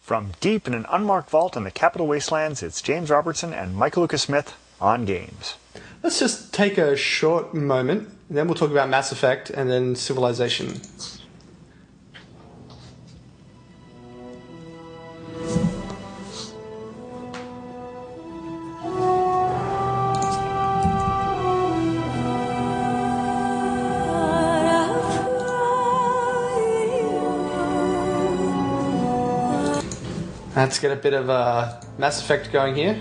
From deep in an unmarked vault in the Capital Wastelands, it's James Robertson and Michael Lucas Smith on Games. Let's just take a short moment, and then we'll talk about Mass Effect and then Civilization. Let's get a bit of Mass Effect going here.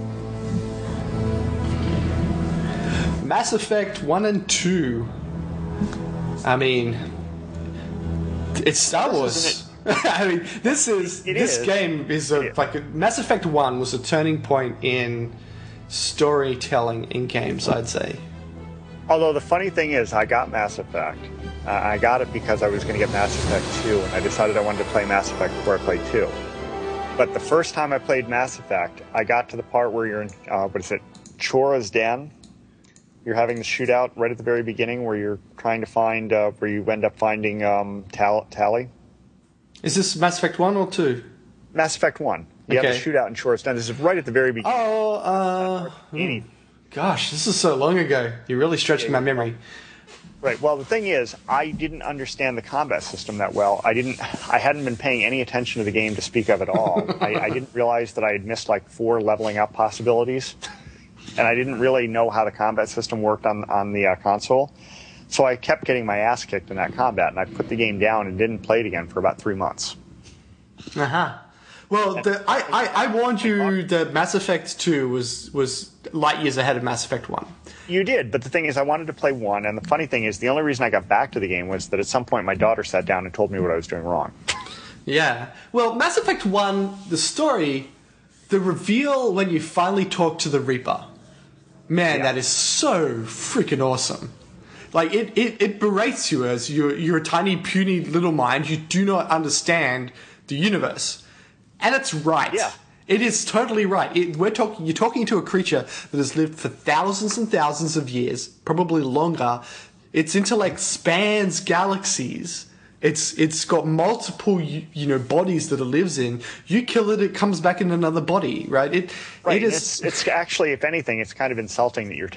Mass Effect 1 and 2. I mean, it's Star Wars. I mean, this game is Mass Effect 1 was a turning point in storytelling in games, I'd say. Although the funny thing is, I got Mass Effect. I got it because I was going to get Mass Effect 2, and I decided I wanted to play Mass Effect before I played 2. But the first time I played Mass Effect, I got to the part where you're in, Chora's Den. You're having the shootout right at the very beginning where you're trying to find, where you end up finding Tali. Is this Mass Effect 1 or 2? Mass Effect 1. You have the shootout in Chora's Den. This is right at the very beginning. Gosh, this is so long ago. You're really stretching my memory. Right. Well, the thing is, I didn't understand the combat system that well. I hadn't been paying any attention to the game to speak of at all. I didn't realize that I had missed like 4 leveling up possibilities, and I didn't really know how the combat system worked on the console. So I kept getting my ass kicked in that combat, and I put the game down and didn't play it again for about 3 months. Well, I warned you that Mass Effect 2 was light years ahead of Mass Effect 1. You did, but the thing is, I wanted to play 1, and the funny thing is, the only reason I got back to the game was that at some point my daughter sat down and told me what I was doing wrong. Yeah. Well, Mass Effect 1, the story, the reveal when you finally talk to the Reaper, man, that is so freaking awesome. Like, it berates you as you're a tiny, puny little mind. You do not understand the universe. And it's right. Yeah. It is totally right. You're talking to a creature that has lived for thousands and thousands of years, probably longer. Its intellect spans galaxies. It's got multiple bodies that it lives in. You kill it, it comes back in another body, right? It is. It's actually, if anything, it's kind of insulting that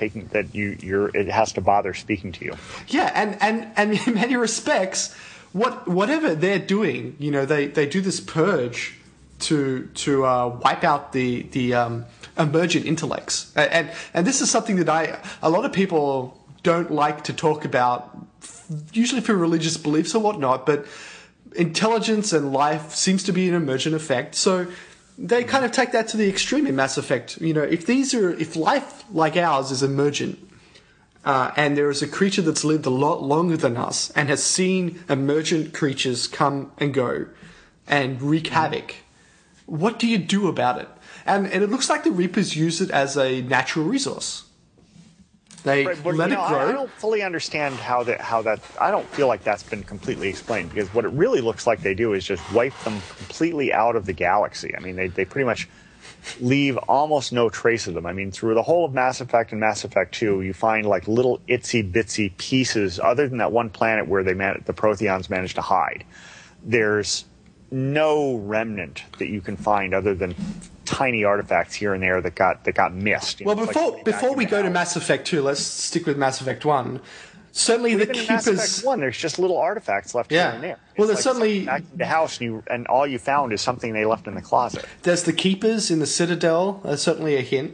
it has to bother speaking to you. Yeah, and in many respects, whatever they're doing, they do this purge to wipe out the emergent intellects, and this is something that a lot of people don't like to talk about, usually for religious beliefs or whatnot. But intelligence and life seems to be an emergent effect, so they kind of take that to the extreme in Mass Effect. If life like ours is emergent, and there is a creature that's lived a lot longer than us and has seen emergent creatures come and go and wreak havoc. What do you do about it? And it looks like the Reapers use it as a natural resource. They let it grow. I don't fully understand how that. I don't feel like that's been completely explained, because what it really looks like they do is just wipe them completely out of the galaxy. I mean, they pretty much leave almost no trace of them. I mean, through the whole of Mass Effect and Mass Effect 2, you find like little itsy bitsy pieces, other than that one planet where the Protheans managed to hide. There's no remnant that you can find other than tiny artifacts here and there that got missed. Well, before we go to Mass Effect 2, let's stick with Mass Effect 1. Certainly the Keepers. In Mass Effect 1, there's just little artifacts left here and there. Well, there's certainly back to the house, and all you found is something they left in the closet. There's the Keepers in the Citadel. Certainly a hint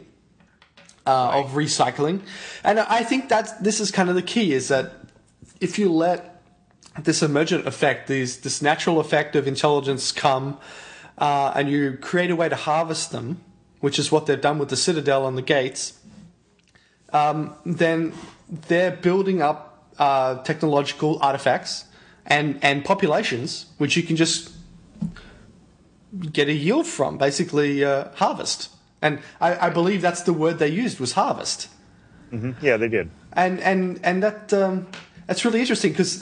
of recycling, and I think that this is kind of the key: is that if you let this emergent effect, this natural effect of intelligence come, and you create a way to harvest them, which is what they've done with the Citadel and the gates, then they're building up technological artifacts and populations, which you can just get a yield from, basically harvest. And I believe that's the word they used, was harvest. Mm-hmm. Yeah, they did. And that's really interesting, because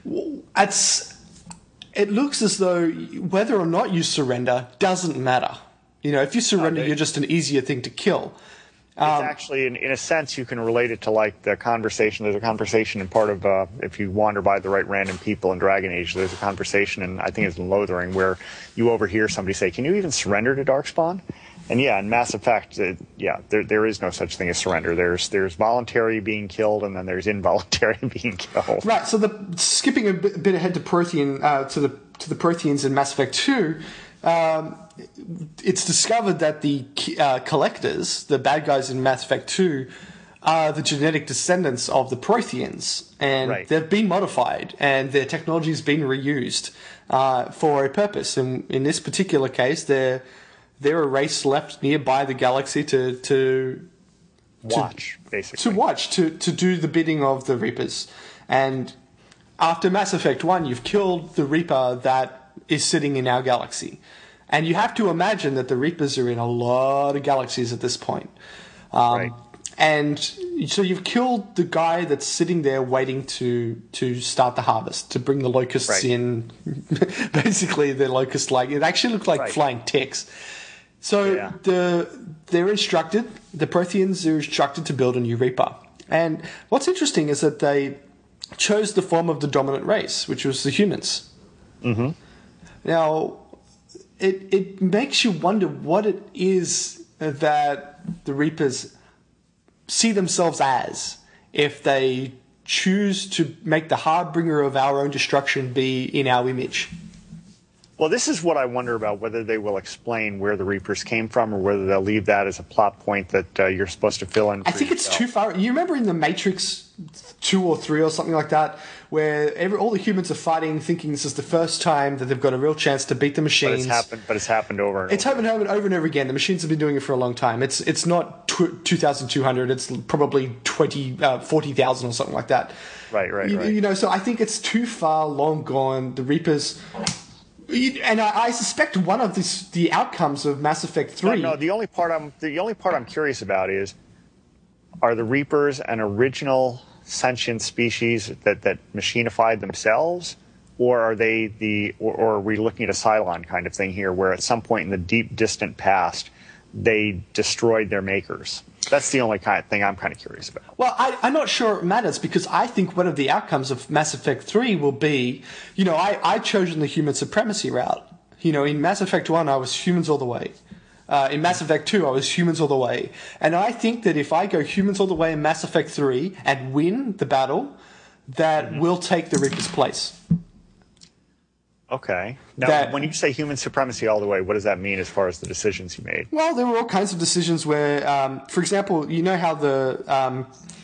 it looks as though whether or not you surrender doesn't matter. If you surrender, you're just an easier thing to kill. It's actually, in a sense, you can relate it to like the conversation. There's a conversation in part of, if you wander by the right random people in Dragon Age, there's a conversation, and I think it's in Lothering, where you overhear somebody say, "Can you even surrender to Darkspawn?" And yeah, in Mass Effect, there is no such thing as surrender. There's voluntary being killed, and then there's involuntary being killed. Right. So skipping a bit ahead to Prothean, to the Protheans in Mass Effect 2. It's discovered that the collectors, the bad guys in Mass Effect 2, are the genetic descendants of the Protheans, and they've been modified, and their technology has been reused for a purpose. And in this particular case, they're a race left nearby the galaxy to watch, basically. To watch, to do the bidding of the Reapers. And after Mass Effect 1, you've killed the Reaper that is sitting in our galaxy. And you have to imagine that the Reapers are in a lot of galaxies at this point. And so you've killed the guy that's sitting there waiting to start the harvest, to bring the locusts in. Basically, the locust it actually looked like flying ticks. So they're instructed, the Protheans are instructed to build a new Reaper. And what's interesting is that they chose the form of the dominant race, which was the humans. Mm-hmm. Now, it makes you wonder what it is that the Reapers see themselves as if they choose to make the harbinger of our own destruction be in our image. Well, this is what I wonder about, whether they will explain where the Reapers came from or whether they'll leave that as a plot point that you're supposed to fill in. I think it's too far. You remember in The Matrix 2 or 3 or something like that, where all the humans are fighting, thinking this is the first time that they've got a real chance to beat the machines. But it's happened over and over. It's happened over and over again. The machines have been doing it for a long time. It's not 2,200. It's probably 40,000 or something like that. Right. You know, so I think it's too far long gone. The Reapers... And I suspect one of the outcomes of Mass Effect 3... No, the only part I'm curious about is, are the Reapers an original sentient species that machinified themselves, or are they or are we looking at a Cylon kind of thing here, where at some point in the deep, distant past, they destroyed their makers? That's the only kind of thing I'm kind of curious about. Well, I'm not sure it matters, because I think one of the outcomes of Mass Effect 3 will be, I've chosen the human supremacy route. In Mass Effect 1, I was humans all the way. In Mass Effect 2, I was humans all the way. And I think that if I go humans all the way in Mass Effect 3 and win the battle, that will take the Reaper's place. Okay. Now, when you say human supremacy all the way, what does that mean as far as the decisions you made? Well, there were all kinds of decisions where, for example, you know how the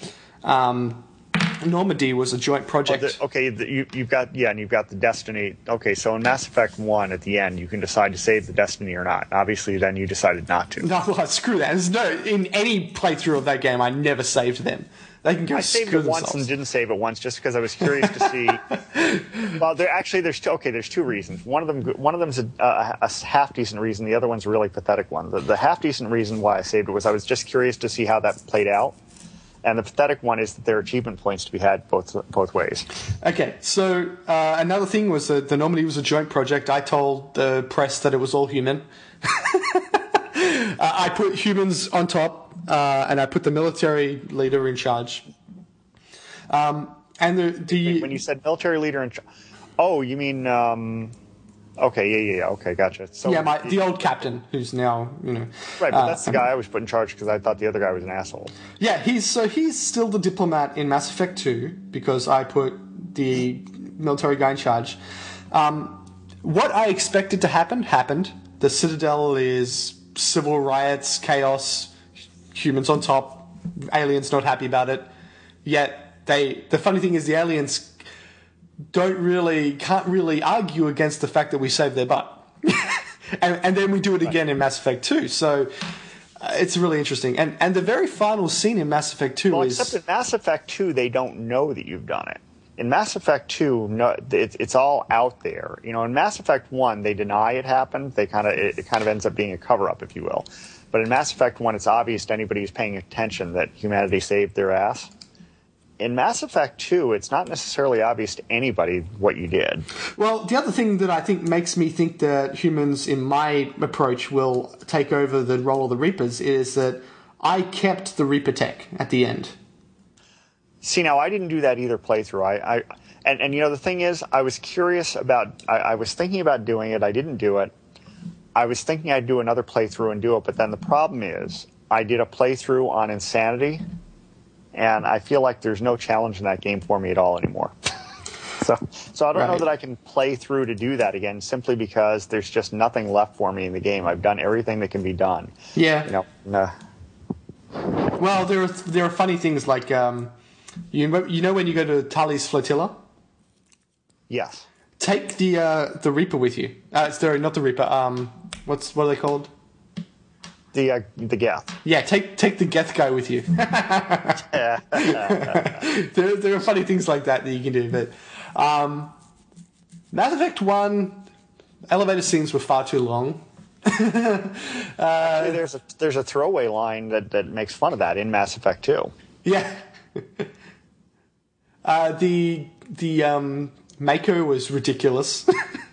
Normandy was a joint project. You've got the Destiny. Okay, so in Mass Effect 1, at the end, you can decide to save the Destiny or not. Obviously, then you decided not to. No, well, screw that. In any playthrough of that game, I never saved them. They can go. I saved it once and didn't save it once just because I was curious to see. Well, there's two reasons. One of them's a half decent reason. The other one's a really pathetic one. The half decent reason why I saved it was I was just curious to see how that played out. And the pathetic one is that there are achievement points to be had both ways. Okay, so another thing was that the Normandy was a joint project. I told the press that it was all human. I put humans on top, and I put the military leader in charge. And when you said military leader in charge, oh, you mean okay, okay, gotcha. So the old captain who's now right, but that's the guy I was put in charge because I thought the other guy was an asshole. Yeah, he's still the diplomat in Mass Effect 2 because I put the military guy in charge. What I expected to happen happened. The Citadel is civil riots, chaos, humans on top, aliens not happy about it. Yet the funny thing is the aliens can't really argue against the fact that we saved their butt. and then we do it again in Mass Effect 2. So it's really interesting. And the very final scene in Mass Effect 2 is... except in Mass Effect 2, they don't know that you've done it. In Mass Effect 2, no, it's all out there. In Mass Effect 1, they deny it happened. It kind of ends up being a cover-up, if you will. But in Mass Effect 1, it's obvious to anybody who's paying attention that humanity saved their ass. In Mass Effect 2, it's not necessarily obvious to anybody what you did. Well, the other thing that I think makes me think that humans, in my approach, will take over the role of the Reapers is that I kept the Reaper tech at the end. See, now I didn't do that either playthrough. And you know, the thing is, I was curious about. I was thinking about doing it. I didn't do it. I was thinking I'd do another playthrough and do it, but then the problem is, I did a playthrough on Insanity, and I feel like there's no challenge in that game for me at all anymore. So I don't know that I can play through to do that again, simply because there's just nothing left for me in the game. I've done everything that can be done. Yeah. You know. Well, there are funny things like you know when you go to Tali's Flotilla. Yes. Take the Reaper with you. Sorry, not the Reaper. What are they called? The Geth. Yeah, take the Geth guy with you. there are funny things like that you can do. But Mass Effect 1 elevator scenes were far too long. There's a throwaway line that makes fun of that in Mass Effect 2. Yeah. The Mako was ridiculous.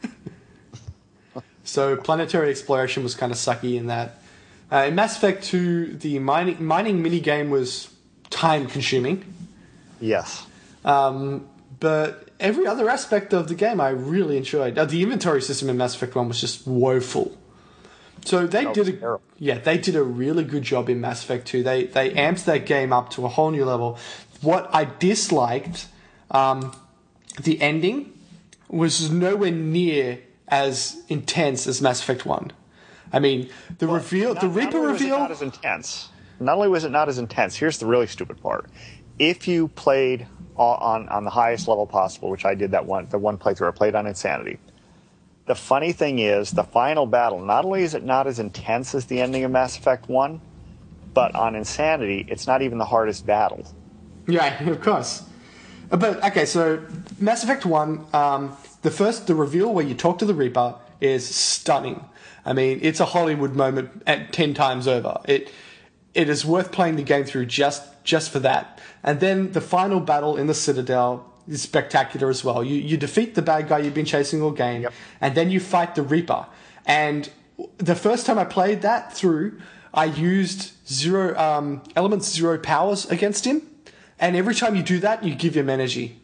So planetary exploration was kind of sucky in that. In Mass Effect 2, the mining minigame was time-consuming. Yes. But every other aspect of the game I really enjoyed. The inventory system in Mass Effect 1 was just woeful. So they did a really good job in Mass Effect 2. They amped that game up to a whole new level. What I disliked, the ending was nowhere near as intense as Mass Effect 1. I mean, the Reaper reveal... Not as intense. Not only was it not as intense, here's the really stupid part. If you played on the highest level possible, which I did the one playthrough, I played on Insanity. The funny thing is, the final battle, not only is it not as intense as the ending of Mass Effect 1, but on Insanity, it's not even the hardest battle. Yeah, of course. But, okay, so Mass Effect 1, the reveal where you talk to the Reaper is stunning. I mean, it's a Hollywood moment at 10 times over. It is worth playing the game through just for that. And then the final battle in the Citadel is spectacular as well. You defeat the bad guy you've been chasing all game, and then you fight the Reaper. And the first time I played that through, I used Elements Zero powers against him. And every time you do that, you give him energy.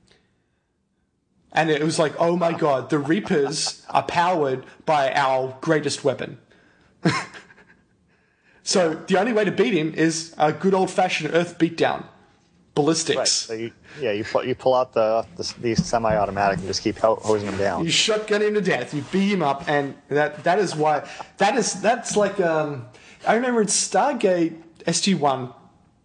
And it was like, oh my god, the Reapers are powered by our greatest weapon. So the only way to beat him is a good old-fashioned Earth beatdown. Ballistics. Right. So you pull out these semi-automatic and just keep hosing them down. You shotgun him to death. You beat him up, and that is why that's like I remember in Stargate SG-1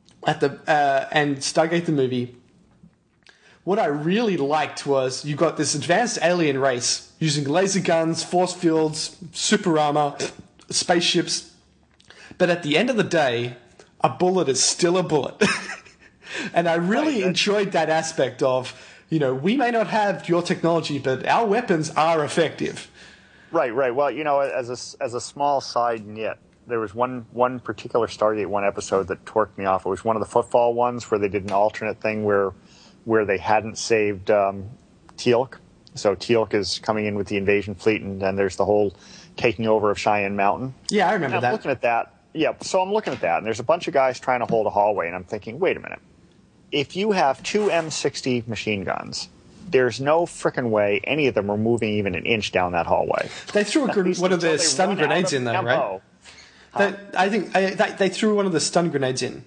and Stargate the movie. What I really liked was you got this advanced alien race using laser guns, force fields, super armor, spaceships. But at the end of the day, a bullet is still a bullet. And I really enjoyed that aspect of, we may not have your technology, but our weapons are effective. Right. Well, as a small side nit, there was one particular Stargate 1 episode that torqued me off. It was one of the Footfall ones where they did an alternate thing where they hadn't saved Teal'c. So Teal'c is coming in with the invasion fleet, and then there's the whole taking over of Cheyenne Mountain. Yeah, I remember that. I'm looking at that. Yeah, so I'm looking at that, and there's a bunch of guys trying to hold a hallway, and I'm thinking, wait a minute. If you have two M60 machine guns, there's no frickin' way any of them are moving even an inch down that hallway. They threw one of the stun grenades in, though, right? I think they threw one of the stun grenades in.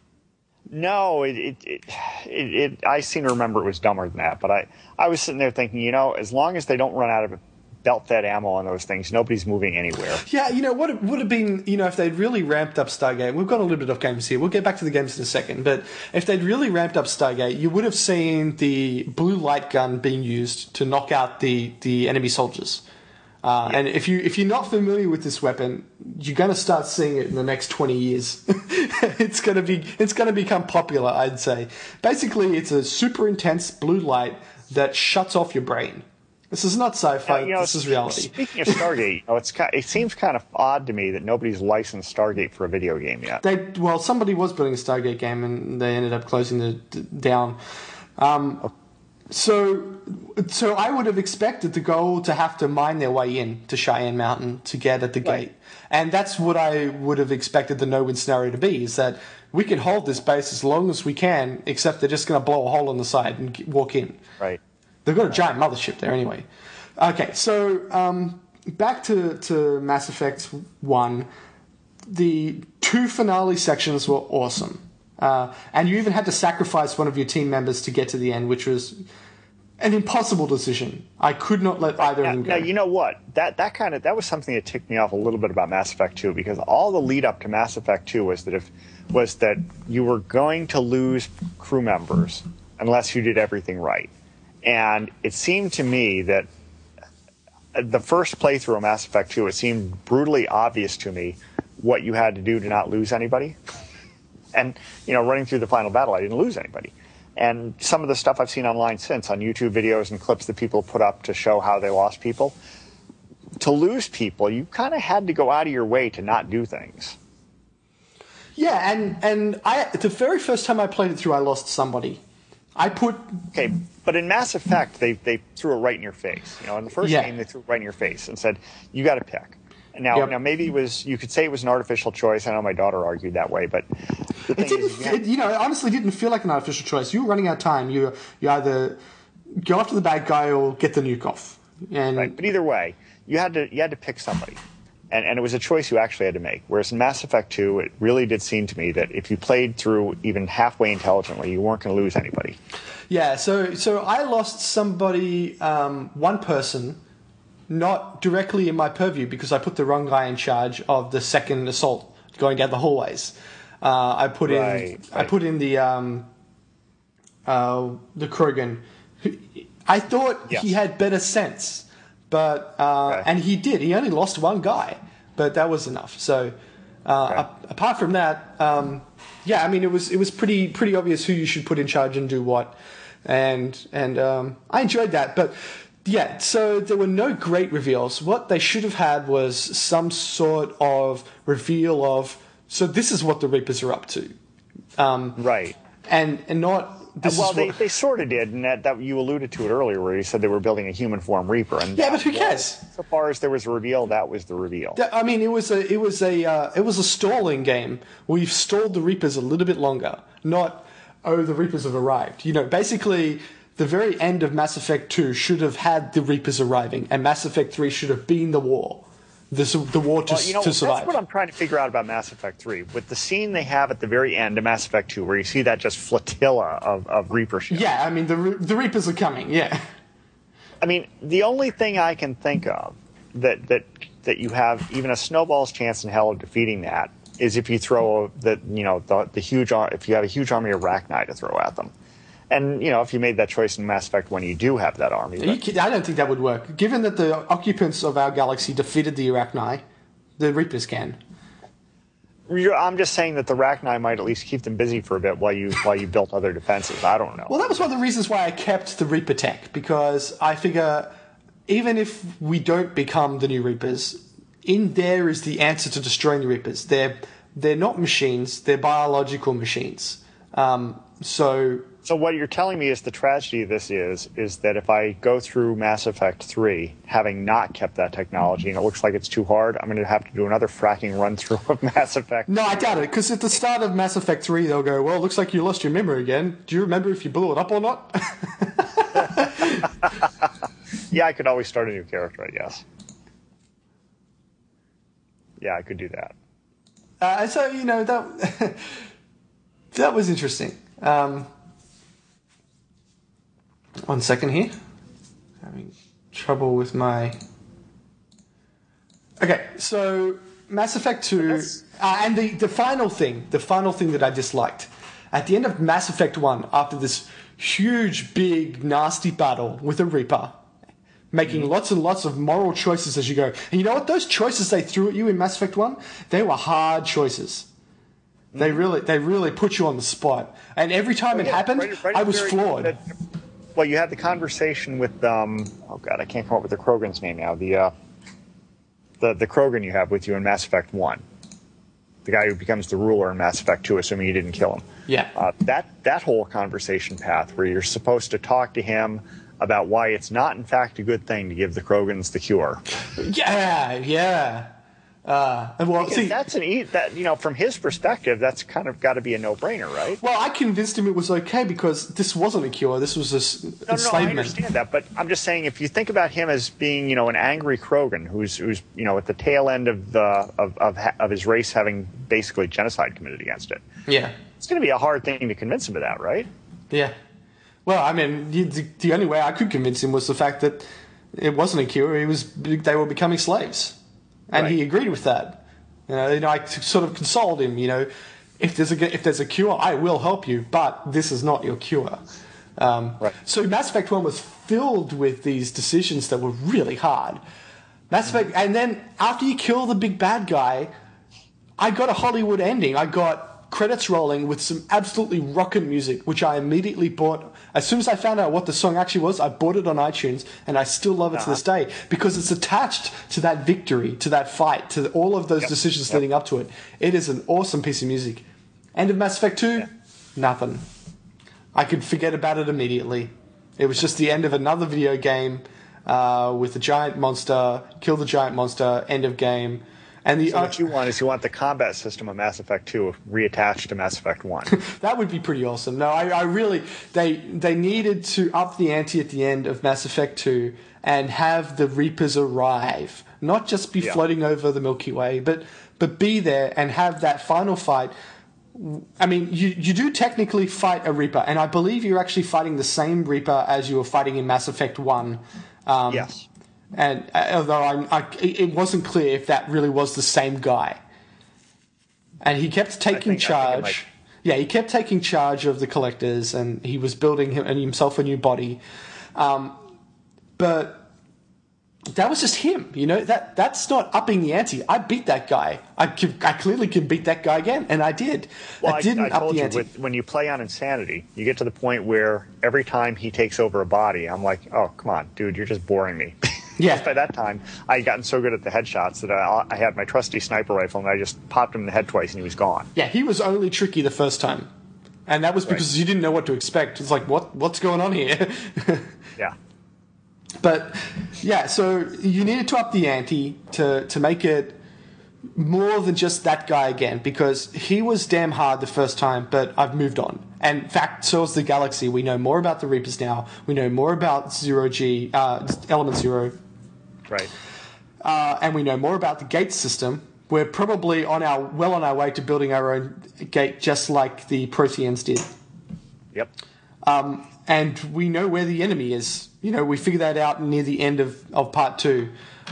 No, I seem to remember it was dumber than that. But I was sitting there thinking, as long as they don't run out of belt-fed ammo on those things, nobody's moving anywhere. Yeah, what it would have been, if they'd really ramped up Stargate. We've got a little bit of games here. We'll get back to the games in a second. But if they'd really ramped up Stargate, you would have seen the blue light gun being used to knock out the enemy soldiers. And if you're not familiar with this weapon, you're going to start seeing it in the next 20 years. It's going to become popular, I'd say. Basically, it's a super intense blue light that shuts off your brain. This is not sci-fi. This is reality. Speaking of Stargate, it seems kind of odd to me that nobody's licensed Stargate for a video game yet. Somebody was building a Stargate game, and they ended up closing it down. So I would have expected the goal to have to mine their way in to Cheyenne Mountain to get at the gate. And that's what I would have expected the no-win scenario to be, is that we can hold this base as long as we can, except they're just going to blow a hole in the side and walk in. Right. They've got a giant mothership there anyway. Okay, so back to Mass Effect 1. The 2 finale sections were awesome. And you even had to sacrifice one of your team members to get to the end, which was an impossible decision. I could not let either of them go. Now, you know what? That was something that ticked me off a little bit about Mass Effect 2, because all the lead up to Mass Effect 2 was that you were going to lose crew members unless you did everything right. And it seemed to me that the first playthrough of Mass Effect 2, it seemed brutally obvious to me what you had to do to not lose anybody. And, running through the final battle, I didn't lose anybody. And some of the stuff I've seen online since, on YouTube videos and clips that people put up to show how they lost people, to lose people, you kind of had to go out of your way to not do things. Yeah, and the very first time I played it through, I lost somebody. Okay, but in Mass Effect, they threw it right in your face. In the first game, they threw it right in in your face and said, you got to pick. Now, maybe you could say it was an artificial choice. I know my daughter argued that way, but the thing it honestly didn't feel like an artificial choice. You were running out of time. You either go after the bad guy or get the nuke off. Right, but either way, you had to pick somebody, and it was a choice you actually had to make. Whereas in Mass Effect 2, it really did seem to me that if you played through even halfway intelligently, you weren't going to lose anybody. Yeah, so I lost somebody, one person, not directly in my purview because I put the wrong guy in charge of the second assault going down the hallways. I put in the Krogan. I thought he had better sense, but and he did. He only lost one guy, but that was enough. So apart from that, it was pretty obvious who you should put in charge and do what, and I enjoyed that, but. Yeah, so there were no great reveals. What they should have had was some sort of reveal of, so this is what the Reapers are up to. Right. And not... They sort of did, and that you alluded to it earlier where you said they were building a human form Reaper. And yeah, but who cares? So far as there was a reveal, that was the reveal. I mean, it was a stalling game. We've stalled the Reapers a little bit longer, not, the Reapers have arrived. Basically... The very end of Mass Effect 2 should have had the Reapers arriving, and Mass Effect 3 should have been the war. The war to survive. That's what I'm trying to figure out about Mass Effect 3. With the scene they have at the very end of Mass Effect 2, where you see that just flotilla of Reaper ships. Yeah, I mean, the Reapers are coming, yeah. I mean, the only thing I can think of that you have even a snowball's chance in hell of defeating that is if you throw if you have a huge army of Rachni to throw at them. And, if you made that choice in Mass Effect 1, you do have that army. I don't think that would work. Given that the occupants of our galaxy defeated the Arachni, the Reapers can. I'm just saying that the Arachni might at least keep them busy for a bit while you built other defenses. I don't know. Well, that was one of the reasons why I kept the Reaper tech, because I figure even if we don't become the new Reapers, in there is the answer to destroying the Reapers. They're not machines, they're biological machines. So what you're telling me is the tragedy of this is that if I go through Mass Effect 3, having not kept that technology, and it looks like it's too hard, I'm going to have to do another fracking run-through of Mass Effect 3. No, I doubt it, because at the start of Mass Effect 3, they'll go, well, it looks like you lost your memory again. Do you remember if you blew it up or not? Yeah, I could always start a new character, I guess. Yeah, I could do that. That was interesting. 1 second here. Having trouble with my... Okay, so Mass Effect 2... and the final thing that I disliked. At the end of Mass Effect 1, after this huge, big, nasty battle with a Reaper, making lots and lots of moral choices as you go. And you know what? Those choices they threw at you in Mass Effect 1, they were hard choices. They really put you on the spot. And every time it happened, I was floored. Well, you had the conversation with I can't come up with the Krogan's name now. The Krogan you have with you in Mass Effect 1. the guy who becomes the ruler in Mass Effect 2, assuming you didn't kill him. Yeah. That whole conversation path where you're supposed to talk to him about why it's not, in fact, a good thing to give the Krogans the cure. Yeah. Well, see, that's from his perspective, that's kind of got to be a no-brainer, right? Well, I convinced him it was okay because this wasn't a cure. This was enslavement. No, I understand that, but I'm just saying if you think about him as being, an angry Krogan who's at the tail end of his race having basically genocide committed against it. Yeah, it's going to be a hard thing to convince him of that, right? Yeah. Well, I mean, the only way I could convince him was the fact that it wasn't a cure. They were becoming slaves. And He agreed with that. I sort of consoled him. If there's a cure, I will help you, but this is not your cure. So Mass Effect 1 was filled with these decisions that were really hard. Mass Effect, and then after you kill the big bad guy, I got a Hollywood ending. I got credits rolling with some absolutely rockin' music, which I immediately bought. As soon as I found out what the song actually was, I bought it on iTunes, and I still love it to this day because it's attached to that victory, to that fight, to all of those decisions leading up to it. It is an awesome piece of music. End of Mass Effect 2, nothing. I could forget about it immediately. It was just the end of another video game with a giant monster, kill the giant monster, end of game. And what you want the combat system of Mass Effect 2 reattached to Mass Effect 1. That would be pretty awesome. No, I really... They needed to up the ante at the end of Mass Effect 2 and have the Reapers arrive. Not just be floating over the Milky Way, but be there and have that final fight. I mean, you do technically fight a Reaper, and I believe you're actually fighting the same Reaper as you were fighting in Mass Effect 1. Yes. And although it wasn't clear if that really was the same guy, and he kept taking charge. Yeah, he kept taking charge of the collectors, and he was building himself a new body. But that was just him, That's not upping the ante. I beat that guy. I clearly can beat that guy again, and I did. Well, I didn't up the ante. When you play on Insanity, you get to the point where every time he takes over a body, I'm like, oh, come on, dude, you're just boring me. Yeah. By that time, I had gotten so good at the headshots that I had my trusty sniper rifle, and I just popped him in the head twice, and he was gone. Yeah, he was only tricky the first time. And that was because you didn't know what to expect. It's like, what's going on here? Yeah. But, yeah, so you needed to up the ante to make it more than just that guy again, because he was damn hard the first time, but I've moved on. And in fact, so is the Galaxy. We know more about the Reapers now. We know more about Zero-G, Element Zero. Right. And we know more about the gate system. We're probably on our way to building our own gate, just like the Protheans did. Yep. And we know where the enemy is. We figured that out near the end of part 2.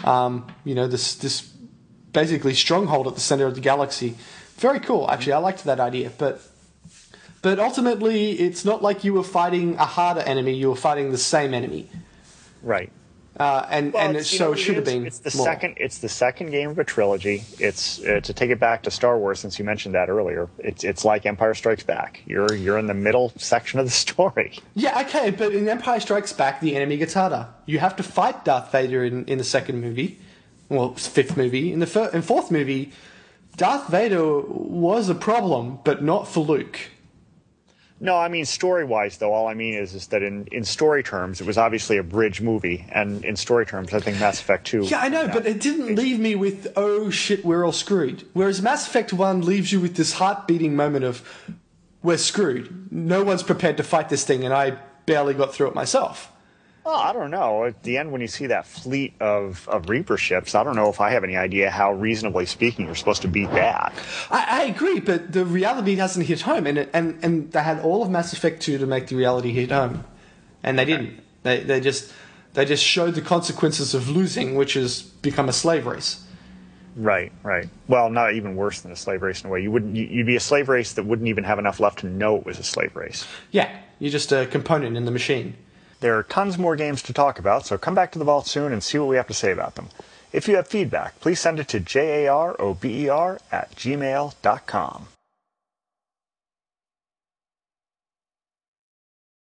This basically stronghold at the center of the galaxy. Very cool, actually. I liked that idea. But ultimately, it's not like you were fighting a harder enemy. You were fighting the same enemy. Right. It should have been. It's the second game of a trilogy. It's to take it back to Star Wars, since you mentioned that earlier. It's like Empire Strikes Back. You're in the middle section of the story. Yeah, okay, but in Empire Strikes Back, the enemy gets harder. You have to fight Darth Vader in the second movie, well, fifth movie. In the fourth movie, Darth Vader was a problem, but not for Luke. No, I mean, story-wise, though, all I mean is that in story terms, it was obviously a bridge movie, and in story terms, I think Mass Effect 2... Yeah, I know, but it didn't leave me with, oh, shit, we're all screwed. Whereas Mass Effect 1 leaves you with this heart-beating moment of, we're screwed. No one's prepared to fight this thing, and I barely got through it myself. Oh, I don't know. At the end, when you see that fleet of Reaper ships, I don't know if I have any idea how, reasonably speaking, you're supposed to beat that. I agree, but the reality hasn't hit home, and they had all of Mass Effect 2 to make the reality hit home, and they didn't. They just showed the consequences of losing, which has become a slave race. Right. Well, not even worse than a slave race in a way. You'd be a slave race that wouldn't even have enough left to know it was a slave race. Yeah, you're just a component in the machine. There are tons more games to talk about, so come back to the vault soon and see what we have to say about them. If you have feedback, please send it to jarober@gmail.com.